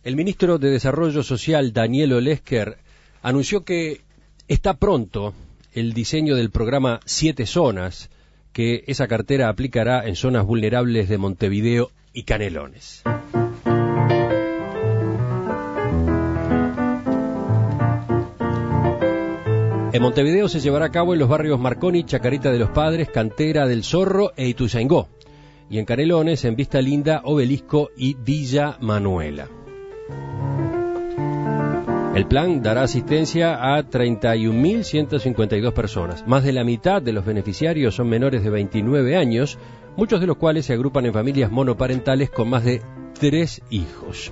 El ministro de Desarrollo Social, Daniel Olesker, anunció que está pronto el diseño del programa 7 Zonas, que esa cartera aplicará en zonas vulnerables de Montevideo y Canelones. En Montevideo se llevará a cabo en los barrios Marconi, Chacarita de los Padres, Cantera del Zorro e Ituzaingó, y en Canelones, en Vista Linda, Obelisco y Villa Manuela. El plan dará asistencia a 31.152 personas. Más de la mitad de los beneficiarios son menores de 29 años, muchos de los cuales se agrupan en familias monoparentales con más de 3 hijos.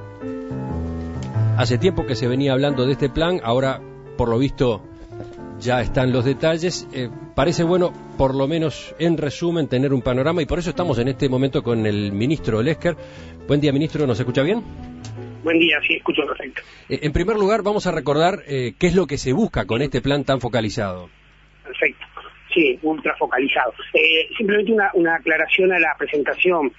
Hace tiempo que se venía hablando de este plan, ahora, por lo visto, ya están los detalles. Parece bueno, por lo menos en resumen, tener un panorama, y por eso estamos en este momento con el ministro Olesker. Buen día, ministro, ¿nos escucha bien? Buen día, sí, escucho perfecto. En primer lugar, vamos a recordar qué es lo que se busca con este plan tan focalizado. Perfecto, sí, ultra focalizado. Simplemente una aclaración a la presentación.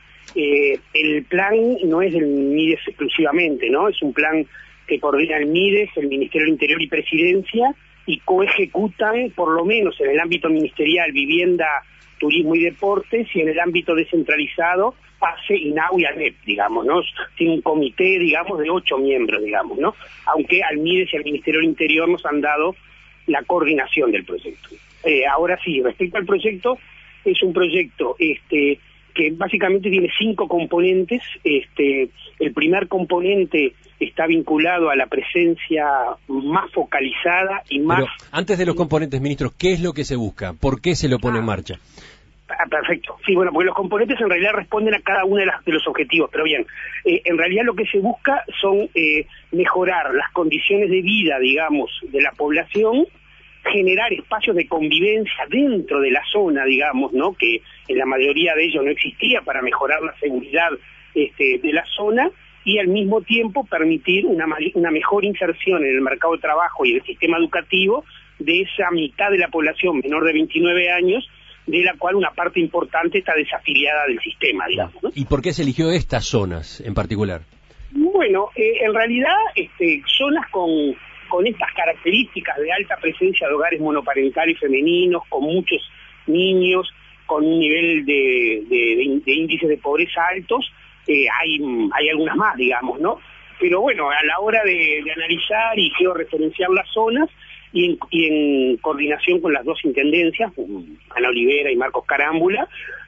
El plan no es del MIDES exclusivamente, ¿no? Es un plan que coordina el MIDES, el Ministerio del Interior y Presidencia, y coejecutan, por lo menos en el ámbito ministerial, vivienda, turismo y deportes, y en el ámbito descentralizado, PASE, INAU y ANEP, digamos, ¿no? Tiene un comité, digamos, de 8 miembros, digamos, ¿no? Aunque al MIDES y al Ministerio del Interior nos han dado la coordinación del proyecto. Ahora sí, respecto al proyecto, es un proyecto que básicamente tiene 5 componentes. El primer componente está vinculado a la presencia más focalizada y más... Pero antes de los componentes, ministro, ¿qué es lo que se busca? ¿Por qué se lo pone en marcha? Perfecto. Sí, bueno, porque los componentes en realidad responden a cada uno de los objetivos, pero bien, en realidad lo que se busca son mejorar las condiciones de vida, digamos, de la población, generar espacios de convivencia dentro de la zona, digamos, ¿no? Que en la mayoría de ellos no existía, para mejorar la seguridad de la zona, y al mismo tiempo permitir una mejor inserción en el mercado de trabajo y el sistema educativo de esa mitad de la población menor de 29 años, de la cual una parte importante está desafiliada del sistema, digamos, ¿no? ¿Y por qué se eligió estas zonas en particular? Bueno, en realidad zonas con estas características de alta presencia de hogares monoparentales femeninos, con muchos niños, con un nivel de índices de pobreza altos, hay algunas más, digamos, ¿no? Pero bueno, a la hora de analizar y georreferenciar las zonas, y en coordinación con las 2 intendencias, Ana Olivera y Marcos Carámbula,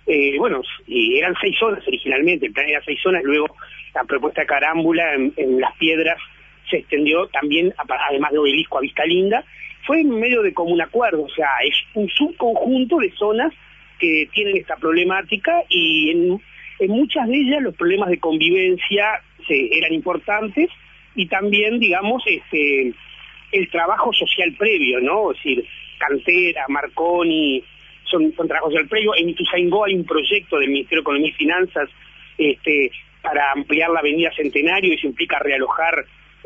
y eran 6 zonas originalmente, el plan era 6 zonas, luego la propuesta de Carámbula en Las Piedras se extendió también, además de Obelisco, a Vista Linda. Fue en medio de común acuerdo, o sea, es un subconjunto de zonas que tienen esta problemática, y en muchas de ellas los problemas de convivencia eran importantes, y también, digamos, el trabajo social previo, ¿no? Es decir, Cantera, Marconi, son trabajo social previo. En Ituzaingó hay un proyecto del Ministerio de Economía y Finanzas para ampliar la avenida Centenario, y eso implica realojar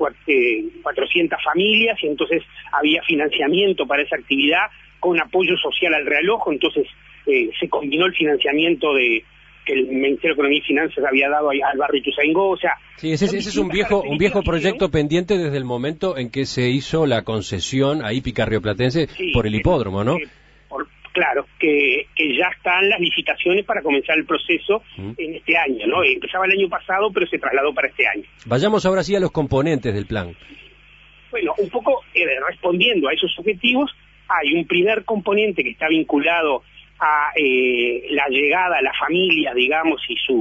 400 familias, y entonces había financiamiento para esa actividad con apoyo social al realojo. Entonces se combinó el financiamiento que el Ministerio de Economía y Finanzas había dado al barrio Ituzaingó, o sea... Sí, ese es un viejo proyecto pendiente desde el momento en que se hizo la concesión a Hípica Rioplatense, sí, por el hipódromo, ¿no? Claro, que ya están las licitaciones para comenzar el proceso en este año, ¿no? Empezaba el año pasado, pero se trasladó para este año. Vayamos ahora sí a los componentes del plan. Bueno, un poco respondiendo a esos objetivos, hay un primer componente que está vinculado a la llegada a la familia, digamos,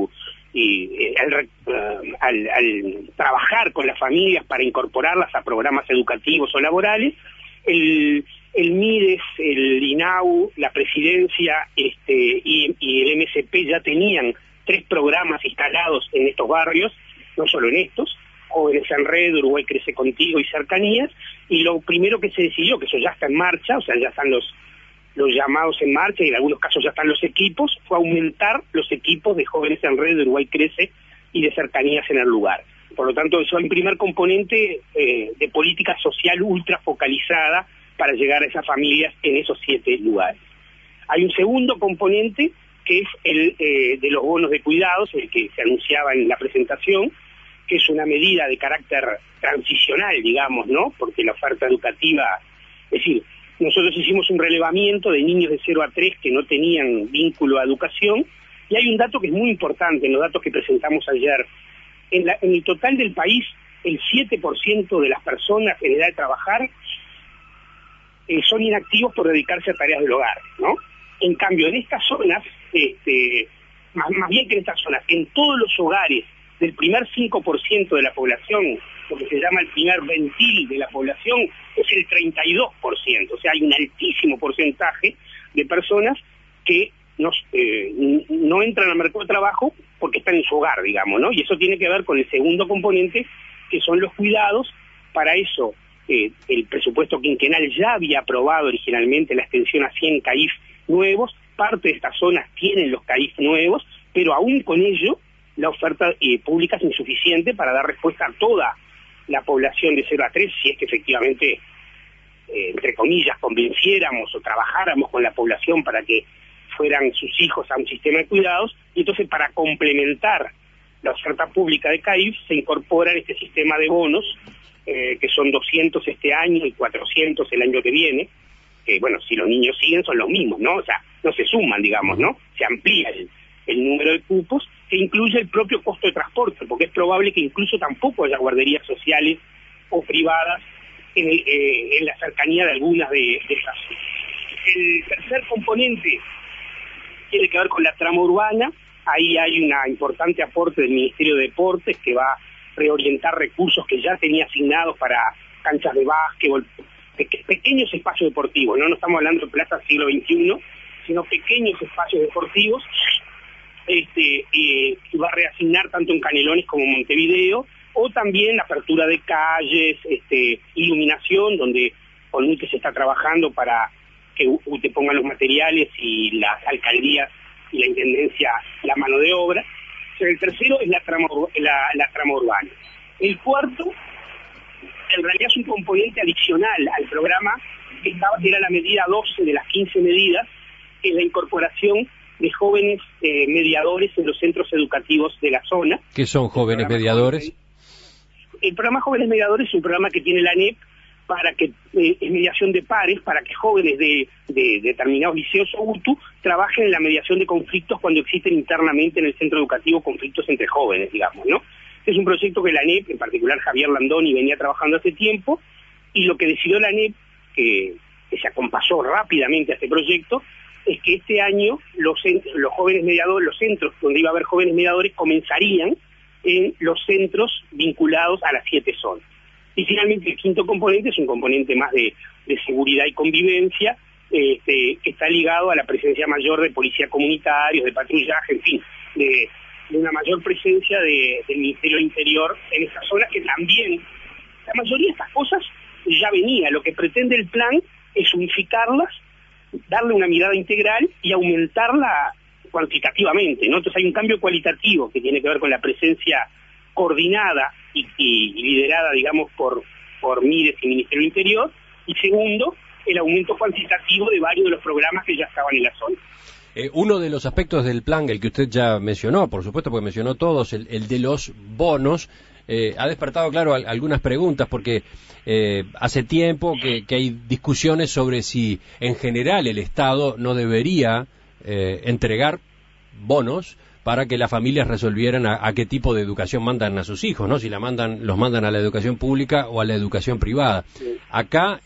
al trabajar con las familias para incorporarlas a programas educativos o laborales. El MIDES, el INAU, la Presidencia y el MSP ya tenían 3 programas instalados en estos barrios, no solo en estos, Jóvenes en Red, Uruguay Crece Contigo y Cercanías, y lo primero que se decidió, que eso ya está en marcha, o sea, ya están los llamados en marcha, y en algunos casos ya están los equipos, fue aumentar los equipos de Jóvenes en Red, de Uruguay Crece y de Cercanías en el lugar. Por lo tanto, eso es el primer componente de política social ultra focalizada para llegar a esas familias en esos 7 lugares. Hay un segundo componente, que es el de los bonos de cuidados, el que se anunciaba en la presentación, que es una medida de carácter transicional, digamos, ¿no? Porque la oferta educativa, es decir, nosotros hicimos un relevamiento de niños de 0 a 3 que no tenían vínculo a educación, y hay un dato que es muy importante en los datos que presentamos ayer. En el total del país, el 7% de las personas en edad de trabajar son inactivos por dedicarse a tareas del hogar, ¿no? En cambio, en estas zonas, más bien que en estas zonas, en todos los hogares del primer 5% de la población, lo que se llama el primer ventil de la población, es el 32%. O sea, hay un altísimo porcentaje de personas que no entran al mercado de trabajo porque están en su hogar, digamos, ¿no? Y eso tiene que ver con el segundo componente, que son los cuidados. Para eso, el presupuesto quinquenal ya había aprobado originalmente la extensión a 100 CAIF nuevos. Parte de estas zonas tienen los CAIF nuevos, pero aún con ello, la oferta pública es insuficiente para dar respuesta a toda la población de 0 a 3, si es que efectivamente, entre comillas, convenciéramos o trabajáramos con la población para que fueran sus hijos a un sistema de cuidados. Y entonces, para complementar la oferta pública de CAIF, se incorpora en este sistema de bonos, que son 200 este año y 400 el año que viene, que bueno, si los niños siguen son los mismos, ¿no? O sea, no se suman, digamos, ¿no? Se amplía el número de cupos, que incluye el propio costo de transporte, porque es probable que incluso tampoco haya guarderías sociales o privadas en la cercanía de algunas de esas. El tercer componente tiene que ver con la trama urbana. Ahí hay un importante aporte del Ministerio de Deportes, que va a reorientar recursos que ya tenía asignados para canchas de básquetbol, pequeños espacios deportivos, no estamos hablando de plazas siglo XXI, sino pequeños espacios deportivos. Va a reasignar tanto en Canelones como en Montevideo, o también la apertura de calles, iluminación, donde con UTE se está trabajando para que UTE ponga los materiales y las alcaldías y la intendencia la mano de obra. O sea, el tercero es la trama urbana. El cuarto, en realidad, es un componente adicional al programa, que era la medida 12 de las 15 medidas, que es la incorporación de jóvenes mediadores en los centros educativos de la zona. ¿Qué son jóvenes mediadores? El programa Jóvenes Mediadores es un programa que tiene la ANEP para que es mediación de pares, para que jóvenes de determinados liceos o UTU trabajen en la mediación de conflictos cuando existen internamente en el centro educativo conflictos entre jóvenes, digamos, ¿no? Es un proyecto que la ANEP, en particular Javier Landoni, venía trabajando hace tiempo, y lo que decidió la ANEP, que se acompasó rápidamente a este proyecto, es que este año los jóvenes mediadores, los centros donde iba a haber jóvenes mediadores, comenzarían en los centros vinculados a las 7 zonas. Y finalmente el quinto componente es un componente más de seguridad y convivencia, que está ligado a la presencia mayor de policía comunitarios, de patrullaje, en fin, de una mayor presencia del Ministerio del Interior en estas zonas, que también, la mayoría de estas cosas ya venía. Lo que pretende el plan es unificarlas, darle una mirada integral y aumentarla cuantitativamente, ¿no? Entonces hay un cambio cualitativo que tiene que ver con la presencia coordinada y liderada, digamos, por MIDES y Ministerio del Interior, y segundo, el aumento cuantitativo de varios de los programas que ya estaban en la zona. Uno de los aspectos del plan, el que usted ya mencionó, por supuesto, porque mencionó todos, el de los bonos, ha despertado, claro, algunas preguntas, porque hace tiempo que hay discusiones sobre si en general el Estado no debería entregar bonos para que las familias resolvieran a qué tipo de educación mandan a sus hijos, ¿no? Si los mandan a la educación pública o a la educación privada. Sí. Acá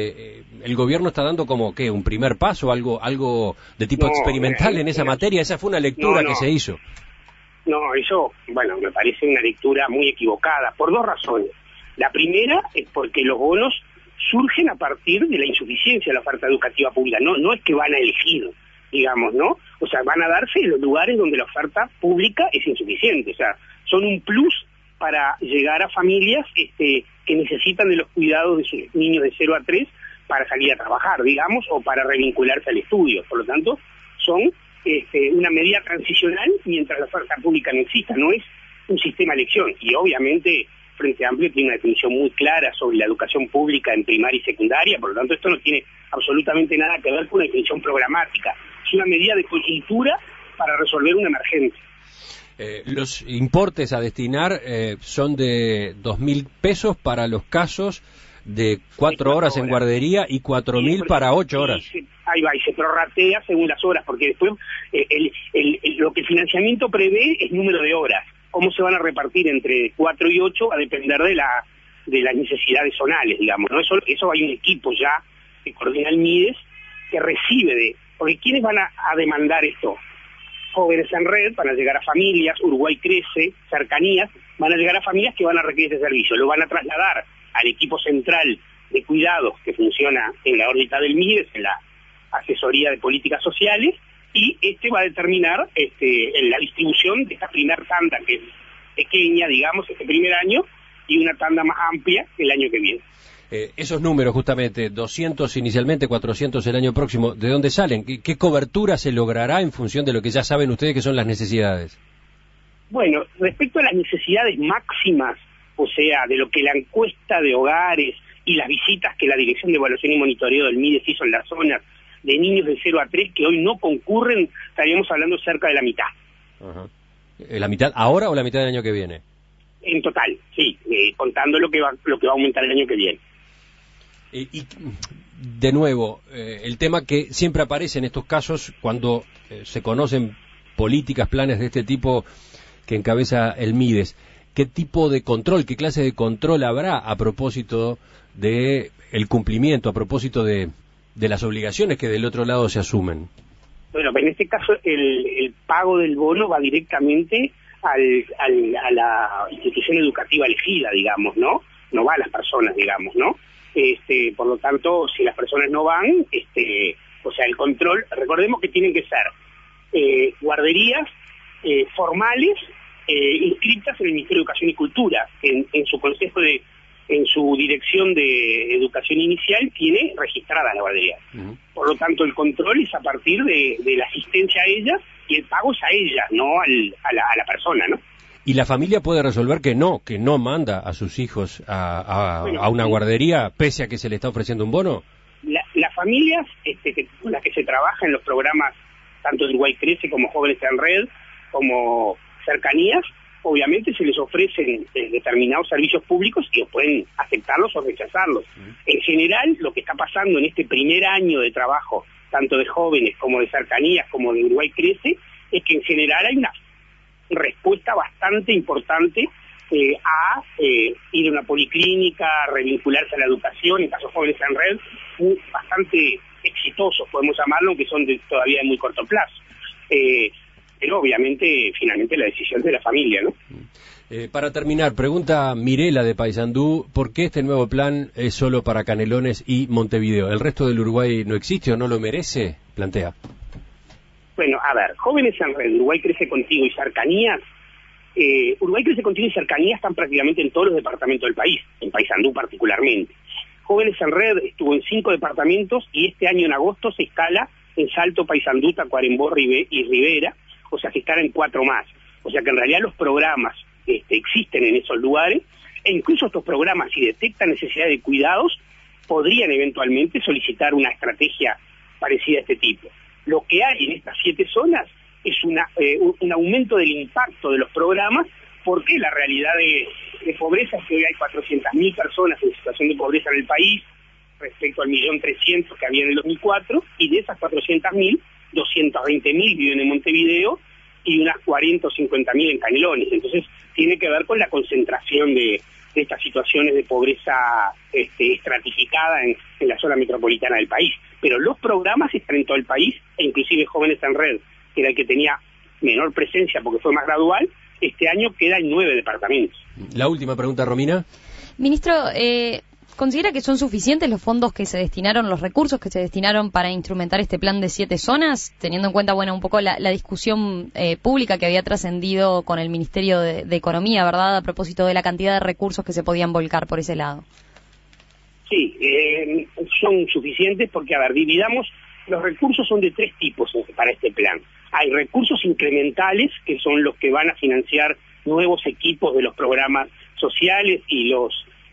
el gobierno está dando como que un primer paso, algo de tipo experimental en esa materia. Esa fue una lectura que se hizo. No, eso, bueno, me parece una lectura muy equivocada, por dos razones. La primera es porque los bonos surgen a partir de la insuficiencia de la oferta educativa pública, no es que van a elegir, digamos, ¿no? O sea, van a darse en los lugares donde la oferta pública es insuficiente. O sea, son un plus para llegar a familias que necesitan de los cuidados de sus niños de 0 a 3 para salir a trabajar, digamos, o para revincularse al estudio. Por lo tanto, son una medida transicional mientras la oferta pública no exista, no es un sistema de elección. Y obviamente Frente Amplio tiene una definición muy clara sobre la educación pública en primaria y secundaria, por lo tanto esto no tiene absolutamente nada que ver con una definición programática, es una medida de coyuntura para resolver una emergencia. Los importes a destinar son de 2.000 pesos para los casos de 4 horas en guardería y 4.000 para 8 horas. Ahí va, y se prorratea según las horas, porque después lo que el financiamiento prevé es número de horas. Cómo se van a repartir entre 4 y 8 va a depender de las necesidades zonales, digamos, ¿no? Eso hay un equipo ya que coordina el MIDES que recibe porque ¿quiénes van a demandar esto? Jóvenes en Red, van a llegar a familias, Uruguay Crece, Cercanías, van a llegar a familias que van a requerir ese servicio, lo van a trasladar al equipo central de cuidados que funciona en la órbita del MIDES, en la asesoría de políticas sociales, y va a determinar en la distribución de esta primera tanda, que es pequeña, digamos, este primer año, y una tanda más amplia el año que viene. Esos números, justamente, 200 inicialmente, 400 el año próximo, ¿de dónde salen? ¿Qué cobertura se logrará en función de lo que ya saben ustedes que son las necesidades? Bueno, respecto a las necesidades máximas, o sea, de lo que la encuesta de hogares y las visitas que la Dirección de Evaluación y Monitoreo del MIDES hizo en las zonas de niños de 0 a 3 que hoy no concurren, estaríamos hablando cerca de la mitad. Ajá. ¿La mitad ahora o la mitad del año que viene? En total, sí, contando lo que va a aumentar el año que viene. Y de nuevo, el tema que siempre aparece en estos casos cuando se conocen políticas, planes de este tipo que encabeza el MIDES, ¿qué tipo de control, qué clase de control habrá a propósito de el cumplimiento, a propósito de las obligaciones que del otro lado se asumen? Bueno, en este caso el pago del bono va directamente a la institución educativa elegida, digamos, ¿no? No va a las personas, digamos, ¿no? Por lo tanto, si las personas no van, o sea, el control, recordemos que tienen que ser guarderías formales inscritas en el Ministerio de Educación y Cultura, en su consejo en su dirección de educación inicial tiene registrada la guardería. Uh-huh. Por lo tanto, el control es a partir de la asistencia a ellas y el pago es a ellas, no a la persona, ¿no? ¿Y la familia puede resolver que no manda a sus hijos a una guardería pese a que se le está ofreciendo un bono? Las familias con las que se trabaja en los programas tanto de Uruguay Crece como Jóvenes en Red, como Cercanías, obviamente se les ofrecen determinados servicios públicos y pueden aceptarlos o rechazarlos. En general, lo que está pasando en este primer año de trabajo, tanto de Jóvenes como de Cercanías como de Uruguay Crece, es que en general hay una respuesta bastante importante a ir a una policlínica, revincularse a la educación, en caso de Jóvenes en Red, bastante exitosos, podemos llamarlo, aunque son todavía de muy corto plazo. Pero obviamente, finalmente, la decisión de la familia, ¿no? Para terminar, pregunta Mirela de Paysandú, ¿por qué este nuevo plan es solo para Canelones y Montevideo? ¿El resto del Uruguay no existe o no lo merece? Plantea. Bueno, a ver, Jóvenes en Red, Uruguay Crece Contigo y Cercanías, Uruguay Crece Contigo y Cercanías están prácticamente en todos los departamentos del país, en Paysandú particularmente. Jóvenes en Red estuvo en 5 departamentos y este año en agosto se escala en Salto, Paysandú, Tacuarembó y Rivera, o sea que estará en 4 más. O sea que en realidad los programas existen en esos lugares, e incluso estos programas, si detectan necesidad de cuidados, podrían eventualmente solicitar una estrategia parecida a este tipo. Lo que hay en estas 7 zonas es un aumento del impacto de los programas, porque la realidad de pobreza es que hoy hay 400.000 personas en situación de pobreza en el país, respecto al 1.300.000 que había en el 2004, y de esas 400.000, 220.000 viven en Montevideo y unas 40 o 50.000 en Canelones. Entonces tiene que ver con la concentración de estas situaciones de pobreza estratificada en la zona metropolitana del país. Pero los programas están en todo el país, e inclusive Jóvenes en Red, que era el que tenía menor presencia porque fue más gradual, este año queda en 9 departamentos. La última pregunta, Romina. Ministro, ¿considera que son suficientes los fondos que se destinaron, los recursos que se destinaron para instrumentar este plan de 7 zonas, teniendo en cuenta, bueno, un poco la discusión pública que había trascendido con el Ministerio de Economía, ¿verdad?, a propósito de la cantidad de recursos que se podían volcar por ese lado? Sí, son suficientes porque, a ver, dividamos, los recursos son de 3 tipos para este plan. Hay recursos incrementales, que son los que van a financiar nuevos equipos de los programas sociales y los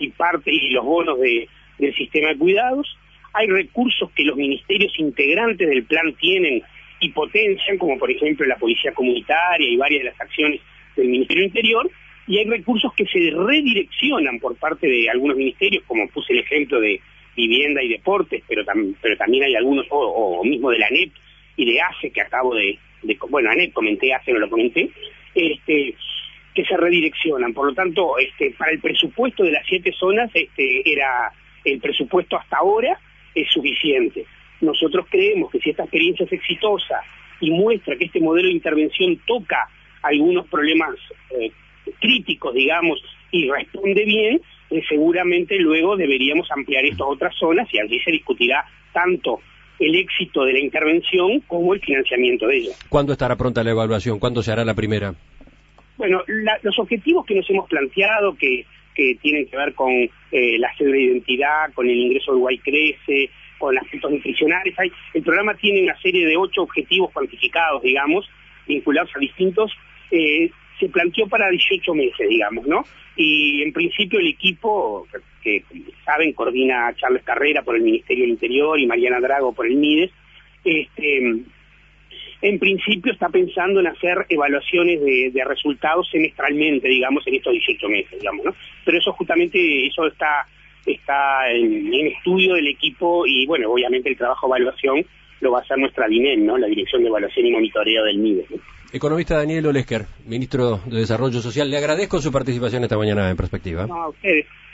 bonos del sistema de cuidados. Hay recursos que los ministerios integrantes del plan tienen y potencian, como por ejemplo la policía comunitaria y varias de las acciones del Ministerio del Interior, y hay recursos que se redireccionan por parte de algunos ministerios, como puse el ejemplo de Vivienda y Deportes, pero también hay algunos, o mismo de la ANEP y de ACE, que acabo bueno, ANEP comenté, ACE no lo comenté, que se redireccionan. Por lo tanto, para el presupuesto de las 7 zonas, era el presupuesto hasta ahora es suficiente. Nosotros creemos que si esta experiencia es exitosa y muestra que este modelo de intervención toca algunos problemas críticos, digamos, y responde bien, seguramente luego deberíamos ampliar esto a otras zonas y allí se discutirá tanto el éxito de la intervención como el financiamiento de ella. ¿Cuándo estará pronta la evaluación? ¿Cuándo se hará la primera? Bueno, los objetivos que nos hemos planteado, que tienen que ver con la cédula de identidad, con el ingreso Uruguay Crece, con aspectos nutricionales, el programa tiene una serie de 8 objetivos cuantificados, digamos, vinculados a distintos, se planteó para 18 meses, digamos, ¿no? Y en principio el equipo, que saben, coordina a Charles Carrera por el Ministerio del Interior y Mariana Drago por el MIDES, en principio está pensando en hacer evaluaciones de resultados semestralmente, digamos, en estos 18 meses, digamos, ¿no? Pero eso justamente, eso está en estudio del equipo y, bueno, obviamente el trabajo de evaluación lo va a hacer nuestra DINEM, ¿no? La Dirección de Evaluación y Monitoreo del MIDES, ¿no? Economista Daniel Olesker, Ministro de Desarrollo Social, le agradezco su participación esta mañana en Perspectiva. No, a ustedes.